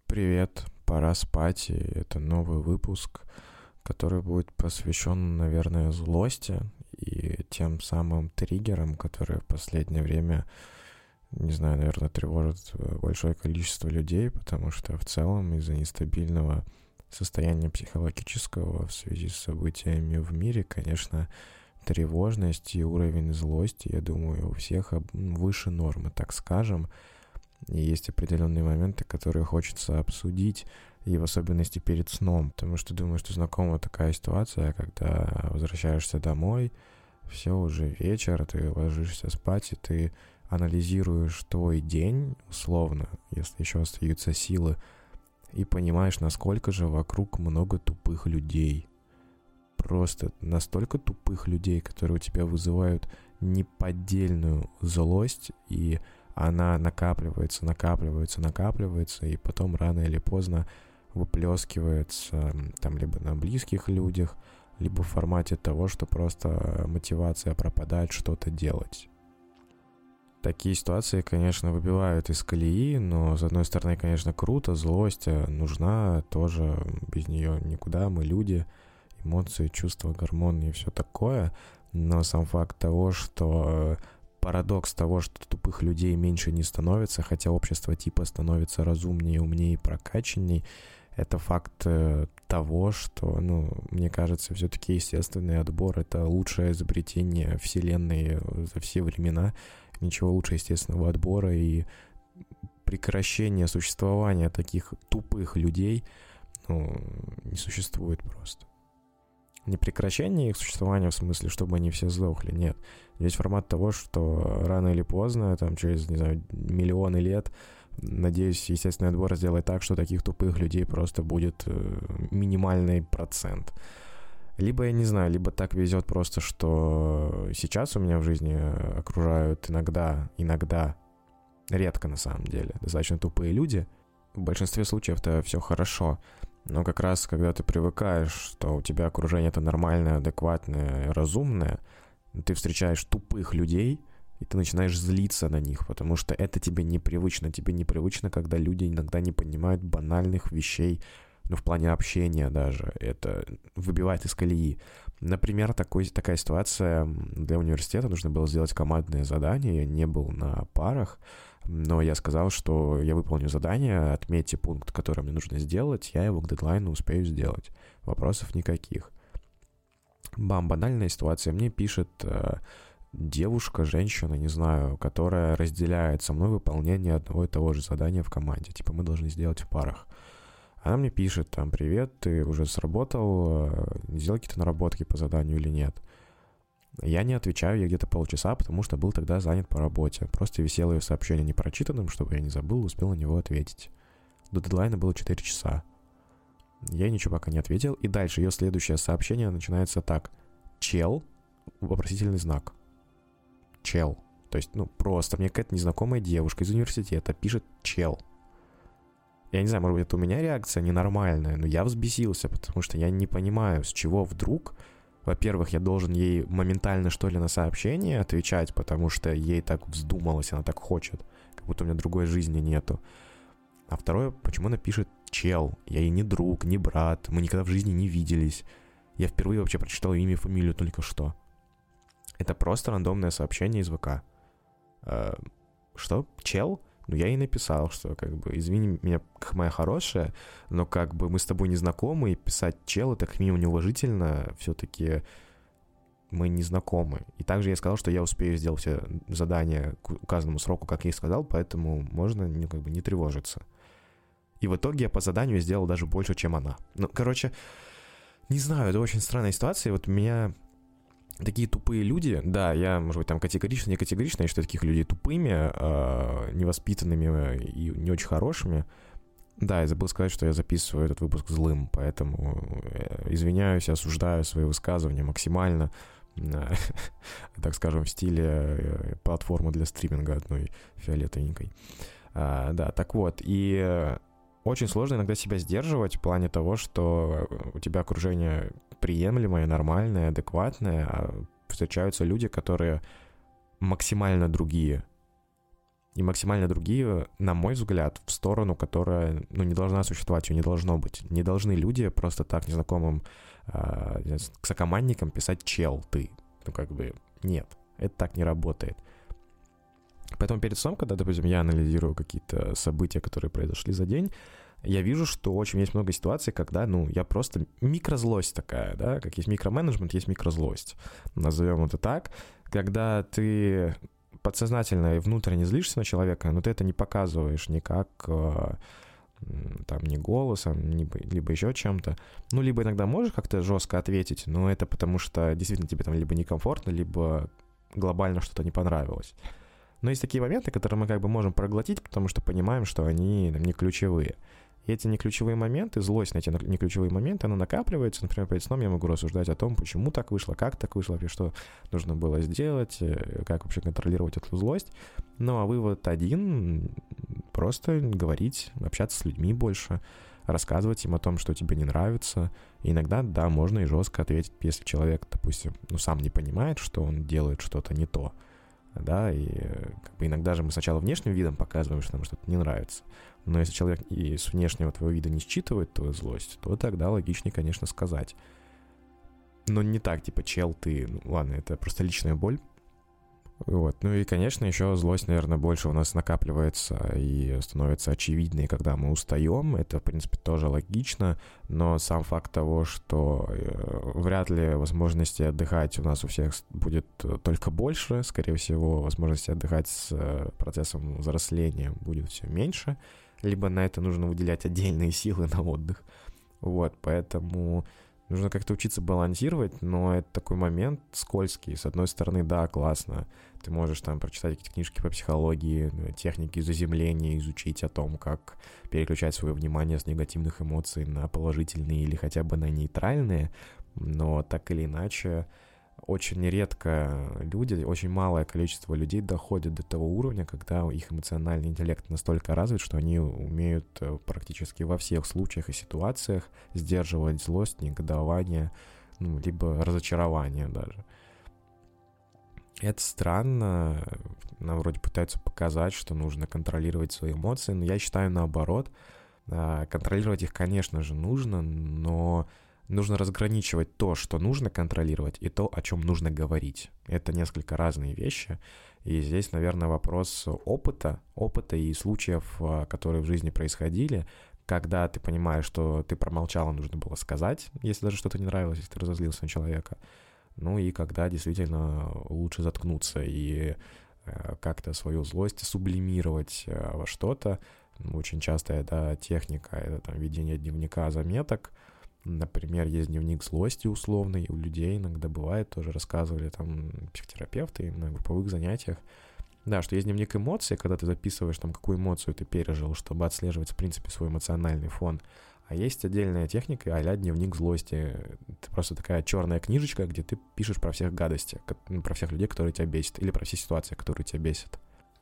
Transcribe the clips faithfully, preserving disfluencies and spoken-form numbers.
Привет, пора спать, и это новый выпуск, который будет посвящен, наверное, злости и тем самым триггерам, которые в последнее время, не знаю, наверное, тревожат большое количество людей, потому что в целом из-за нестабильного состояния психологического в связи с событиями в мире, конечно, тревожность и уровень злости, я думаю, у всех выше нормы, так скажем. И есть определенные моменты, которые хочется обсудить, и в особенности перед сном. Потому что думаю, что знакома такая ситуация, когда возвращаешься домой, все уже вечер, ты ложишься спать, и ты анализируешь твой день, условно, если еще остаются силы, и понимаешь, насколько же вокруг много тупых людей. Просто настолько тупых людей, которые у тебя вызывают неподдельную злость, и она накапливается, накапливается, накапливается, и потом рано или поздно выплескивается там либо на близких людях, либо в формате того, что просто мотивация пропадает что-то делать. Такие ситуации, конечно, выбивают из колеи, но, с одной стороны, конечно, круто, злость нужна, тоже без нее никуда, мы люди, эмоции, чувства, гормоны и все такое, но сам факт того, что парадокс того, что тупых людей меньше не становится, хотя общество типа становится разумнее, умнее и прокачанней, это факт того, что, ну, мне кажется, все-таки естественный отбор — это лучшее изобретение Вселенной за все времена. Ничего лучше естественного отбора, и прекращение существования таких тупых людей, ну, не существует просто. Не прекращение их существования в смысле, чтобы они все сдохли, нет. Здесь формат того, что рано или поздно, там через, не знаю, миллионы лет, надеюсь, естественный отбор сделает так, что таких тупых людей просто будет минимальный процент. Либо, я не знаю, либо так везет просто, что сейчас у меня в жизни окружают иногда, иногда, редко на самом деле, достаточно тупые люди. В большинстве случаев-то все хорошо. Но как раз, когда ты привыкаешь, что у тебя окружение это нормальное, адекватное, разумное, ты встречаешь тупых людей, и ты начинаешь злиться на них, потому что это тебе непривычно. Тебе непривычно, когда люди иногда не понимают банальных вещей, ну, в плане общения даже. Это выбивает из колеи. Например, такой, такая ситуация для университета. Нужно было сделать командное задание. Я не был на парах, но я сказал, что я выполню задание, отметьте пункт, который мне нужно сделать, я его к дедлайну успею сделать. Вопросов никаких. Бам, банальная ситуация. Мне пишет э, девушка, женщина, не знаю, которая разделяет со мной выполнение одного и того же задания в команде. Типа мы должны сделать в парах. Она мне пишет, там, привет, ты уже сработал, сделал какие-то наработки по заданию или нет? Я не отвечаю, я где-то полчаса, потому что был тогда занят по работе. Просто висело ее сообщение непрочитанным, чтобы я не забыл, успел на него ответить. До дедлайна было четыре часа. Я ничего пока не ответил, и дальше ее следующее сообщение начинается так. Чел, вопросительный знак. Чел. То есть, ну, просто мне какая-то незнакомая девушка из университета пишет чел. Я не знаю, может быть, это у меня реакция ненормальная, но я взбесился, потому что я не понимаю, с чего вдруг. Во-первых, я должен ей моментально, что ли, на сообщение отвечать, потому что ей так вздумалось, она так хочет, как будто у меня другой жизни нету. А второе, почему она пишет чел? Я ей не друг, не брат, мы никогда в жизни не виделись. Я впервые вообще прочитал имя и фамилию только что. Это просто рандомное сообщение из ВК. Э, что? Чел? Ну, я ей написал, что, как бы, извини меня, моя хорошая, но, как бы, мы с тобой не знакомы, и писать чел — это как минимум неуважительно, все-таки мы не знакомы. И также я сказал, что я успею сделать все задания к указанному сроку, как я и сказал, поэтому можно, ну, как бы, не тревожиться. И в итоге я по заданию сделал даже больше, чем она. Ну, короче, не знаю, это очень странная ситуация, вот у меня... Такие тупые люди, да, я, может быть, там категорично, не категорично, я считаю таких людей тупыми, э, невоспитанными и не очень хорошими. Да, я забыл сказать, что я записываю этот выпуск злым, поэтому извиняюсь, осуждаю свои высказывания максимально, э, так скажем, в стиле платформы для стриминга одной фиолетовенькой. Э, да, так вот, и... Очень сложно иногда себя сдерживать в плане того, что у тебя окружение приемлемое, нормальное, адекватное, а встречаются люди, которые максимально другие. и максимально другие, на мой взгляд, в сторону, которая, ну, не должна существовать, ее не должно быть. Не должны люди просто так незнакомым э, сокомандникам писать «чел, ты». Ну, как бы, нет, это так не работает. Поэтому перед сном, когда, допустим, я анализирую какие-то события, которые произошли за день, я вижу, что очень есть много ситуаций, когда, ну, я просто микрозлость такая, да, как есть микроменеджмент, есть микрозлость, назовем это так, когда ты подсознательно и внутренне злишься на человека, но ты это не показываешь никак, там, ни голосом, либо, либо еще чем-то, ну, либо иногда можешь как-то жестко ответить, но это потому что действительно тебе там либо некомфортно, либо глобально что-то не понравилось. Но есть такие моменты, которые мы как бы можем проглотить, потому что понимаем, что они там, не ключевые. И эти неключевые моменты, злость на эти неключевые моменты, она накапливается. Например, перед сном я могу рассуждать о том, почему так вышло, как так вышло, вообще что нужно было сделать, как вообще контролировать эту злость. Ну, а вывод один — просто говорить, общаться с людьми больше, рассказывать им о том, что тебе не нравится. И иногда, да, можно и жестко ответить, если человек, допустим, ну, сам не понимает, что он делает что-то не то. Да, и как бы иногда же мы сначала внешним видом показываем, что нам что-то не нравится. Но если человек и с внешнего твоего вида не считывает твою злость, то тогда логичнее, конечно, сказать. Но не так, типа, чел, ты... Ну, ладно, это просто личная боль. Вот. Ну и, конечно, еще злость, наверное, больше у нас накапливается и становится очевидной, когда мы устаем. Это, в принципе, тоже логично, но сам факт того, что вряд ли возможности отдыхать у нас у всех будет только больше, скорее всего, возможности отдыхать с процессом взросления будет все меньше, либо на это нужно выделять отдельные силы на отдых. Вот, поэтому... Нужно как-то учиться балансировать, но это такой момент скользкий. С одной стороны, да, классно. Ты можешь там прочитать какие-то книжки по психологии, техники заземления, изучить о том, как переключать свое внимание с негативных эмоций на положительные или хотя бы на нейтральные. Но так или иначе, очень редко люди, очень малое количество людей доходят до того уровня, когда их эмоциональный интеллект настолько развит, что они умеют практически во всех случаях и ситуациях сдерживать злость, негодование, ну, либо разочарование даже. Это странно, нам вроде пытаются показать, что нужно контролировать свои эмоции, но я считаю наоборот. Контролировать их, конечно же, нужно, но... Нужно разграничивать то, что нужно контролировать, и то, о чем нужно говорить. Это несколько разные вещи. И здесь, наверное, вопрос опыта, опыта и случаев, которые в жизни происходили, когда ты понимаешь, что ты промолчал, нужно было сказать, если даже что-то не нравилось, если ты разозлился на человека. Ну и когда действительно лучше заткнуться и как-то свою злость сублимировать во что-то. Очень частая, да, техника — это там ведение дневника заметок. Например, есть дневник злости условный, у людей иногда бывает, тоже рассказывали там психотерапевты на групповых занятиях, да, что есть дневник эмоций, когда ты записываешь там, какую эмоцию ты пережил, чтобы отслеживать, в принципе, свой эмоциональный фон. А есть отдельная техника а-ля дневник злости. Это просто такая черная книжечка, где ты пишешь про всех гадости, про всех людей, которые тебя бесят, или про все ситуации, которые тебя бесят.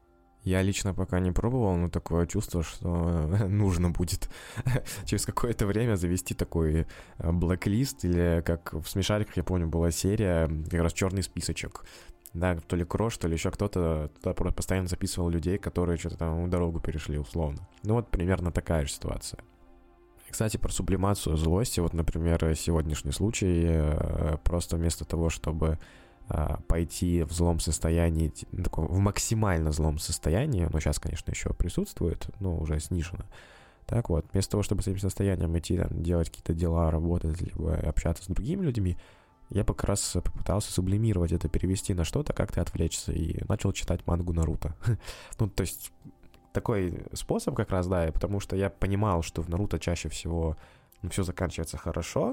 Я лично пока не пробовал, но такое чувство, что нужно будет через какое-то время завести такой блэк-лист, или как в «Смешариках», я помню, была серия, как раз черный списочек. Да, то ли Крош, то ли еще кто-то туда постоянно записывал людей, которые что-то там дорогу перешли условно. Ну вот примерно такая же ситуация. Кстати, про сублимацию злости, вот, например, сегодняшний случай, просто вместо того, чтобы пойти в злом состоянии, в максимально злом состоянии, но сейчас, конечно, еще присутствует, но уже снижено. Так вот, вместо того, чтобы с этим состоянием идти, там, делать какие-то дела, работать, либо общаться с другими людьми, я как раз попытался сублимировать это, перевести на что-то, как-то отвлечься, и начал читать мангу Наруто. Ну, то есть, такой способ как раз, да, потому что я понимал, что в Наруто чаще всего ну, все заканчивается хорошо,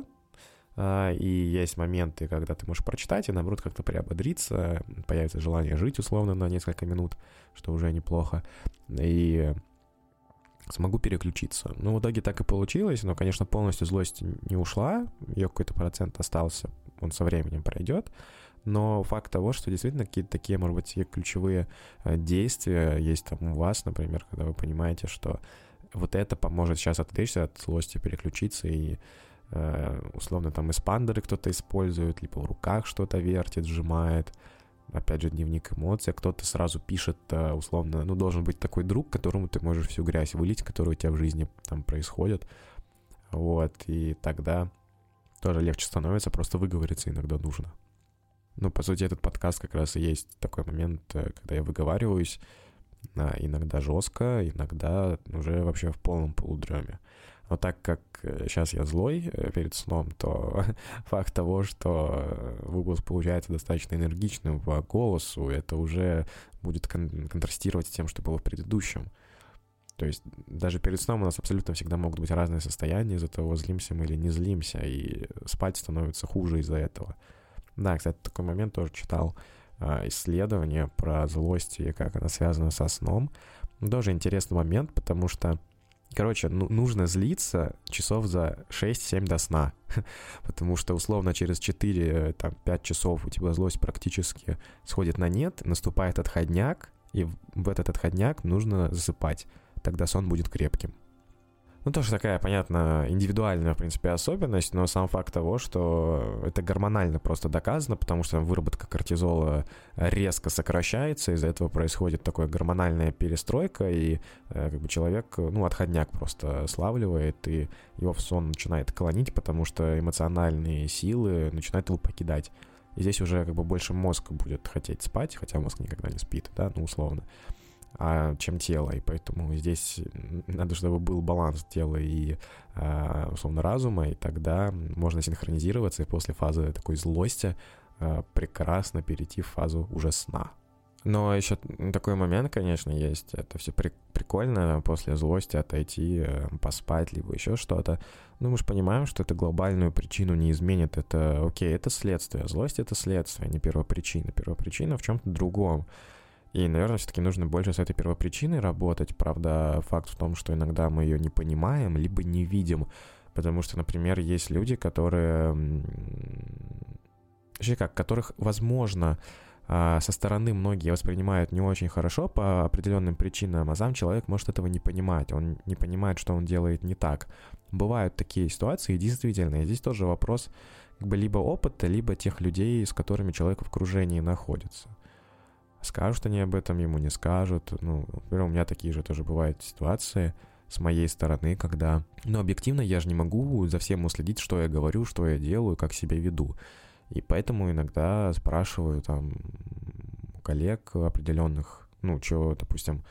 и есть моменты, когда ты можешь прочитать и, наоборот, как-то приободриться, появится желание жить, условно, на несколько минут, что уже неплохо, и смогу переключиться. Ну, в итоге так и получилось, но, конечно, полностью злость не ушла, ее какой-то процент остался, он со временем пройдет, но факт того, что действительно какие-то такие, может быть, ключевые действия есть там у вас, например, когда вы понимаете, что вот это поможет сейчас отвлечься от злости, переключиться и условно там эспандеры кто-то использует, либо в руках что-то вертит, сжимает, опять же, дневник эмоций, а кто-то сразу пишет, условно, ну, должен быть такой друг, которому ты можешь всю грязь вылить, которая у тебя в жизни там происходит, вот, и тогда тоже легче становится, просто выговориться иногда нужно. Ну, по сути, этот подкаст как раз и есть такой момент, когда я выговариваюсь, иногда жестко, иногда уже вообще в полном полудреме. Но так как сейчас я злой перед сном, то факт того, что выпуск получается достаточно энергичным по голосу, это уже будет кон- контрастировать с тем, что было в предыдущем. То есть даже перед сном у нас абсолютно всегда могут быть разные состояния из-за того, злимся мы или не злимся, и спать становится хуже из-за этого. Да, кстати, такой момент тоже читал э, исследование про злость и как она связана со сном. Тоже интересный момент, потому что Короче, ну, нужно злиться часов за шесть-семь до сна, потому что, условно, через четыре-пять часов у тебя злость практически сходит на нет, наступает отходняк, и в этот отходняк нужно засыпать, тогда сон будет крепким. Ну, тоже такая, понятно, индивидуальная, в принципе, особенность, но сам факт того, что это гормонально просто доказано, потому что выработка кортизола резко сокращается, из-за этого происходит такая гормональная перестройка, и э, как бы человек, ну, отходняк просто славливает, и его в сон начинает клонить, потому что эмоциональные силы начинают его покидать. И здесь уже как бы больше мозг будет хотеть спать, хотя мозг никогда не спит, да, ну, условно. А, чем тело, и поэтому здесь надо, чтобы был баланс тела и, а, условно, разума, и тогда можно синхронизироваться и после фазы такой злости а, прекрасно перейти в фазу уже сна. Но еще такой момент, конечно, есть, это все при- прикольно после злости отойти, поспать, либо еще что-то, но мы же понимаем, что это глобальную причину не изменит, это, окей, это следствие, злость — это следствие, не первопричина, первопричина в чем-то другом. И, наверное, все-таки нужно больше с этой первопричиной работать. Правда, факт в том, что иногда мы ее не понимаем, либо не видим. Потому что, например, есть люди, которые... Вообще как, которых, возможно, со стороны многие воспринимают не очень хорошо по определенным причинам, а сам человек может этого не понимать. Он не понимает, что он делает не так. Бывают такие ситуации, действительно. И здесь тоже вопрос как бы либо опыта, либо тех людей, с которыми человек в окружении находится. Скажут они об этом, ему не скажут. Ну, например, у меня такие же тоже бывают ситуации с моей стороны, когда... Ну, объективно я же не могу за всем уследить, что я говорю, что я делаю, как себя веду. И поэтому иногда спрашиваю там коллег определенных, ну, что, допустим,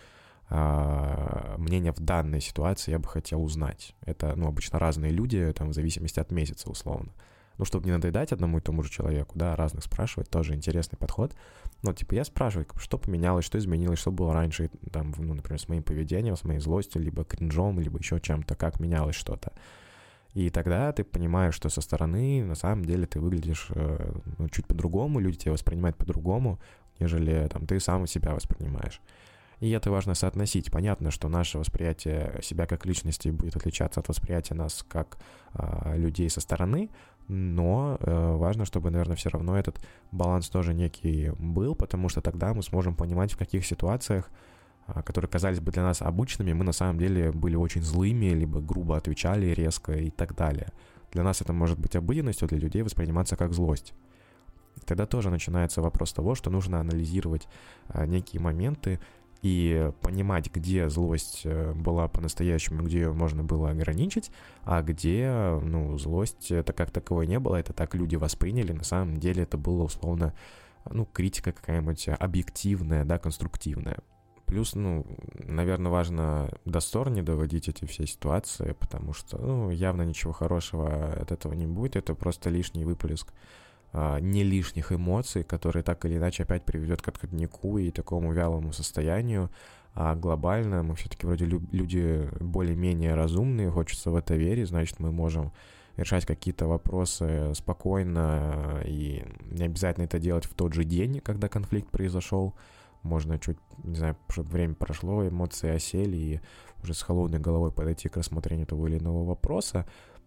мнение в данной ситуации я бы хотел узнать. Это, ну, обычно разные люди, там, в зависимости от месяца, условно. Ну, чтобы не надоедать одному и тому же человеку, да, разных спрашивать, тоже интересный подход. Но, типа, я спрашиваю, что поменялось, что изменилось, что было раньше, там, ну, например, с моим поведением, с моей злостью, либо кринжом, либо еще чем-то, как менялось что-то. И тогда ты понимаешь, что со стороны, на самом деле, ты выглядишь э, ну, чуть по-другому, люди тебя воспринимают по-другому, нежели, там, ты сам себя воспринимаешь. И это важно соотносить. Понятно, что наше восприятие себя как личности будет отличаться от восприятия нас как э, людей со стороны, но э, важно, чтобы, наверное, все равно этот баланс тоже некий был, потому что тогда мы сможем понимать, в каких ситуациях, э, которые казались бы для нас обычными, мы на самом деле были очень злыми, либо грубо отвечали резко и так далее. Для нас это может быть обыденностью, для людей восприниматься как злость. Тогда тоже начинается вопрос того, что нужно анализировать э, некие моменты, и понимать, где злость была по-настоящему, где ее можно было ограничить, а где, ну, злость это как таковой не было, это так люди восприняли, на самом деле это было условно, ну, критика какая-нибудь объективная, да, конструктивная. Плюс, ну, наверное, важно до ссор не доводить эти все ситуации, потому что, ну, явно ничего хорошего от этого не будет, это просто лишний выплеск не лишних эмоций, которые так или иначе опять приведет к отходняку и такому вялому состоянию, а глобально мы все-таки вроде люди более-менее разумные, хочется в это верить, значит, мы можем решать какие-то вопросы спокойно, и не обязательно это делать в тот же день, когда конфликт произошел, можно чуть, не знаю, чтобы время прошло, эмоции осели, и уже с холодной головой подойти к рассмотрению того или иного вопроса.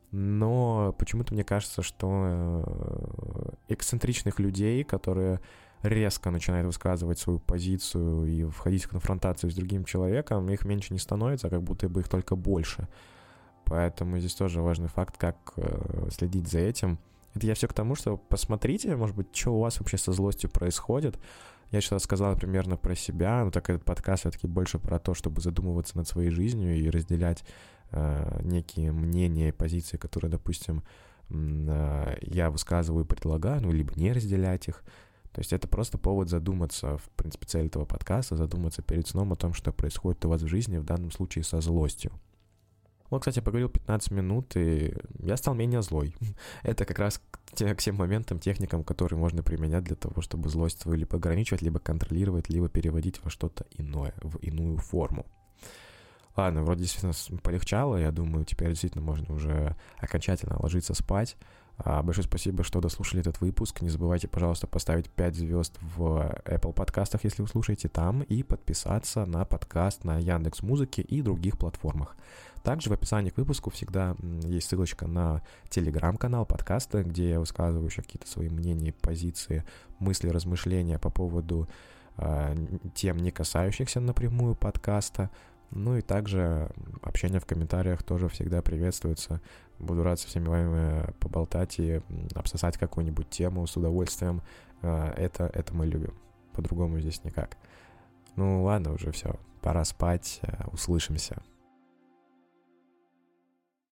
Но почему-то мне кажется, что эксцентричных людей, которые резко начинают высказывать свою позицию и входить в конфронтацию с другим человеком, их меньше не становится, а как будто бы их только больше. Поэтому здесь тоже важный факт, как следить за этим. Это я все к тому, что посмотрите, может быть, что у вас вообще со злостью происходит. Я сейчас рассказал примерно про себя, но так этот подкаст все-таки больше про то, чтобы задумываться над своей жизнью и разделять э, некие мнения и позиции, которые, допустим, э, я высказываю и предлагаю, ну, либо не разделять их. То есть это просто повод задуматься, в принципе, цель этого подкаста, задуматься перед сном о том, что происходит у вас в жизни, в данном случае со злостью. Вот, кстати, я поговорил пятнадцать минут, и я стал менее злой. Это как раз к, те, к тем моментам, техникам, которые можно применять для того, чтобы злость свою либо ограничивать, либо контролировать, либо переводить во что-то иное, в иную форму. Ладно, вроде действительно полегчало, я думаю, теперь действительно можно уже окончательно ложиться спать. Большое спасибо, что дослушали этот выпуск. Не забывайте, пожалуйста, поставить пять звезд в Apple подкастах, если вы слушаете там, и подписаться на подкаст на Яндекс.Музыке и других платформах. Также в описании к выпуску всегда есть ссылочка на телеграм-канал подкаста, где я высказываю еще какие-то свои мнения, позиции, мысли, размышления по поводу э, тем, не касающихся напрямую подкаста. Ну и также общение в комментариях тоже всегда приветствуется. Буду рад со всеми вами поболтать и обсосать какую-нибудь тему с удовольствием. Это, это мы любим. По-другому здесь никак. Ну ладно, уже все. Пора спать. Услышимся.